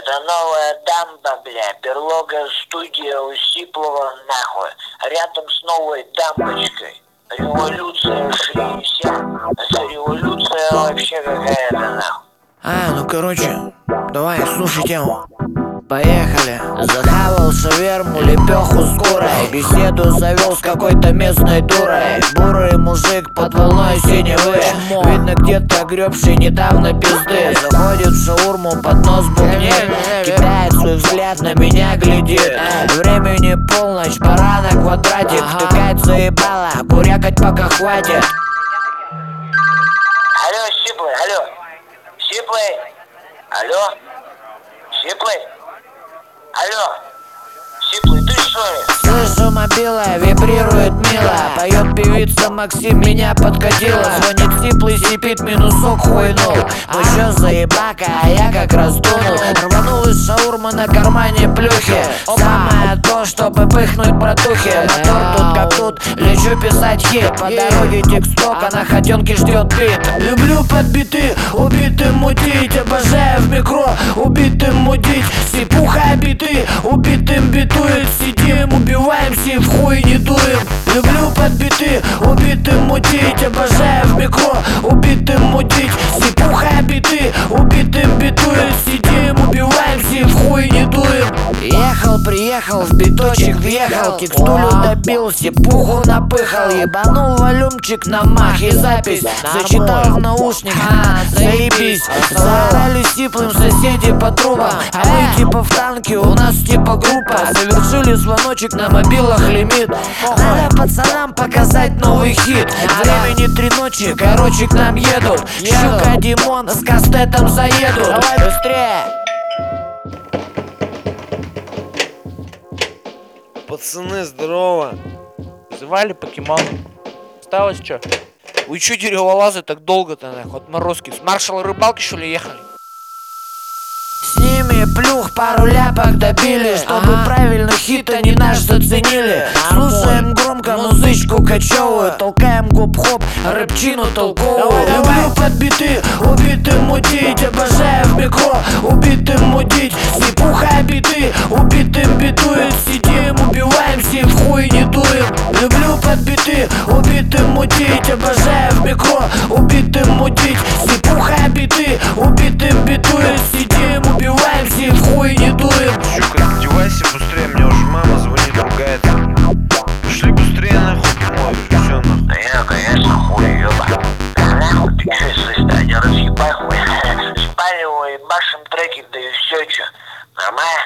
Это новая дамба, бля, берлога студия у Сиплова, нахуй. Рядом с новой дамбочкой. Революция шли все. Это революция вообще какая-то, нахуй. Ну короче, давай, слушай тему. Поехали. Захавал шаверму, лепеху с курой. Беседу завел с какой-то местной дурой. Бурый мужик под волной синевы. Видно, где-то гребший недавно пизды. Заходит в шаурму, под нос бубнит. Кидает свой взгляд, на меня глядит. Времени полночь, пора на квадратик. Втыкать заебало, курякать пока хватит. Алло, Сиплый, алло. Сиплый. Алло. Сиплый. Алло, Сиплый, ты что ли? Слышу, мобила вибрирует мило. Поет певица Максим, меня подкатила. Звонит Сиплый, сипит, минусок хуйнул. Ну чё заебака, а я как раз дунул. Рванул из шаурмы, на кармане плюхи. Самое то, чтобы пыхнуть братухи. Мотор тут как тут, лечу писать хит. По дороге тексток, а на хотенке ждет бит. Люблю подбиты, убитым мутить. Обожаю в микро, убитым мудить. Сипуха биты, убитым битует. Сидим, убиваемся, в хуй не дуем. Люблю подбиты, убитым мутить. Обожаю в микро, убитым мутить. Сипуха биты, убитым битует. Сидим, убиваемся, в хуй не дуем. Ехал, приехал, в биточек въехал. Текстулю добил, сипуху напыхал. Ебанул волюмчик на мах и запись. Зачитал в наушник, заебись. Заорали Сиплым соседи по трубам. А мы типа в танке, у нас типа группа. Совершили звоночек, на мобилах лимит. Надо пацанам показать новый хит. Времени 3 ночи, короче к нам едут. Щука Димон с кастетом заедут. Давай быстрее. Пацаны, здорово. Звали покемон. Осталось чё? Вы чё дереволазы так долго-то, нахуй, отморозки? С маршала рыбалки, что ли, ехали? С ними плюх, пару ляпок добили. Чтобы правильно хит они наш заценили. Слушаем громко музычку кочевую. Толкаем гоп-хоп, рэпчину толковую. Люблю подбиты, убитым мутить. Обожаю в микро, убитым мудить. Сипуха биты, убитым битует. Сидим, убиваемся, в хуй не дуем. Люблю подбиты, убитым мутить. Обожаю в микро, убитым мудить. Сипуха биты, убитым битует. Сидим, убиваемся, в хуй не дуем. Щука, одевайся быстрее, мне уже мама звонит, ругается. Пошли быстрее нахуй домой, всё нахуй. Да я, конечно, хуй, ёба. Нахуй, ты чё, слышь, да не разъебай хуй. Спаливай, башим треки, да и всё чё. Нормально?